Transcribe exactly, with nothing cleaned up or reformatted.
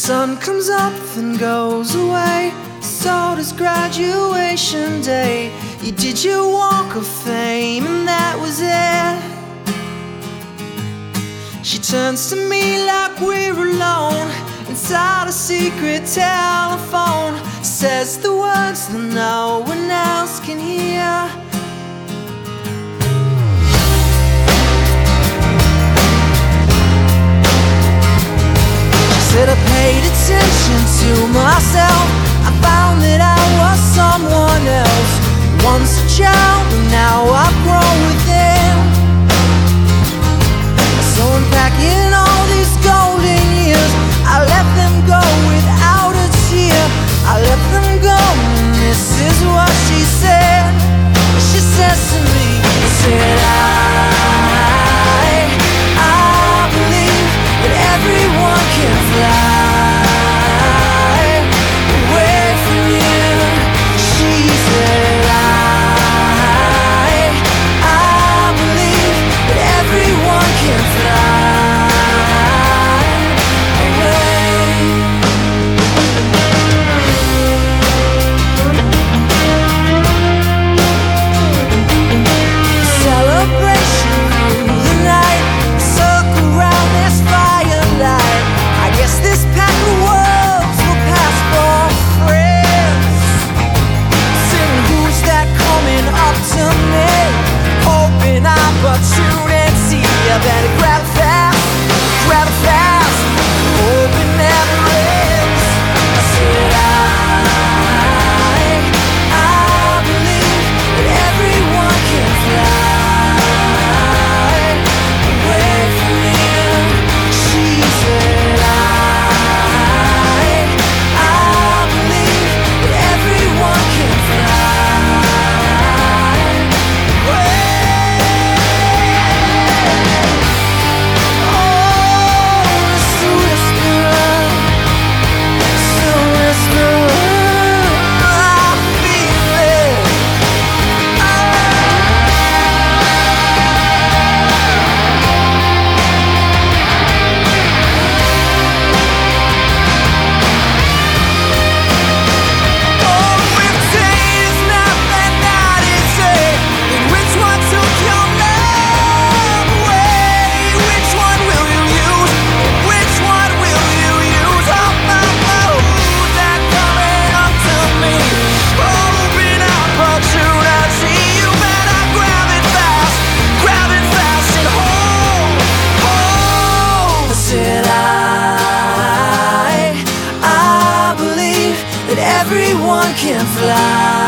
sun comes up and goes away, so does graduation day. You did your walk of fame and that was it. She turns to me like we're alone inside a secret telephone, says the words that no one else can hear. Said I paid attention to myself, I found that I was someone else. Once a child, and now I've grown within. So I'm packing all these golden years, I let them go without a tear. I let them go, and this is what she said. She says to me, said I, I believe that everyone can fly away from you. She said I, I believe that everyone can fly away. Celebration through the night, circle round this firelight. I guess this pack of worlds will pass for friends. Saying who's that coming up to me? Open opportunity, I better grab it fast, grab it fast, hope it never ends. I said I, I believe that everyone can fly away from you. She said I, I believe that everyone can fly away. Oh, it's a whisper, it's a whisper, I feel it. Oh, if today's not the night it's day, then which one took your love away? Which one will you use? Which one will you use? Oh, oh, oh, who's that coming up to me? Open opportunity, you better grab it fast, grab it fast and hold, hold. I said I, I believe that everyone can fly